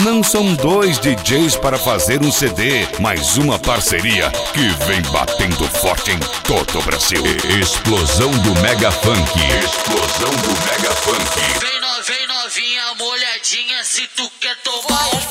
Não são dois DJs para fazer um CD, mas uma parceria que vem batendo forte em todo o Brasil. Explosão do Mega Funk. Explosão do Mega Funk. Vem novinha, molhadinha, se tu quer tomar um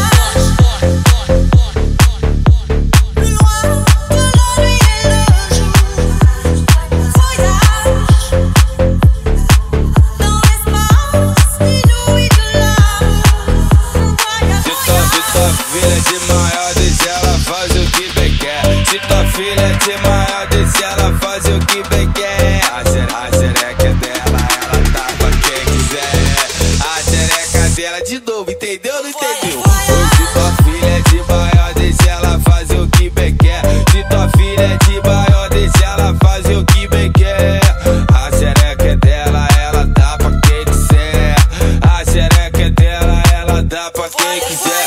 filha de maior, deixa ela fazer o que bem quer. Se tua filha de maior, deixa ela fazer o que bem quer. A xereca é dela, ela tá pra quem quiser. A xereca dela de novo, entendeu ou não entendeu? Se tua filha é de maior, deixa ela fazer o que bem quer. Se tua filha é de maior, deixa ela fazer o que bem quer. A xereca é dela, ela dá pra quem quiser. A xereca é dela, ela dá pra quem quiser.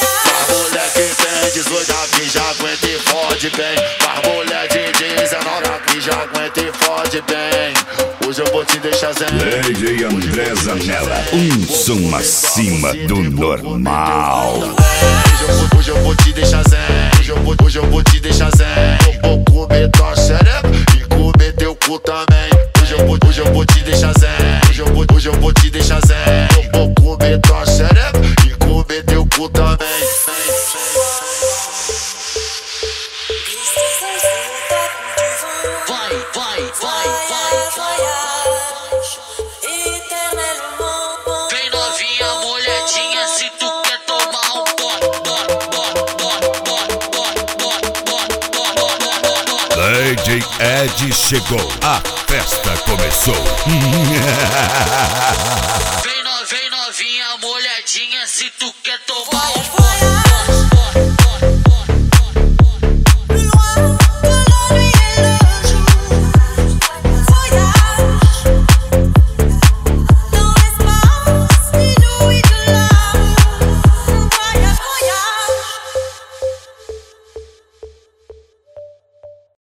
Já aguenta e fode bem. As mulher de 19 que já aguenta e fode bem. Hoje eu vou te deixar zen. DJ André Zanella, um som acima do normal. Hoje eu vou te deixar zen. Hoje eu vou te deixar zen. Eu vou comer tua xereca e comer teu cu também. Hoje eu vou te deixar zen. Hoje eu vou te deixar zen. Eu vou comer tua xereca e comer teu cu também. Vem novinha, molhadinha, se tu quer tomar um DJ Ed chegou, a festa começou. Vem novinha, molhadinha, se tu quer tomar um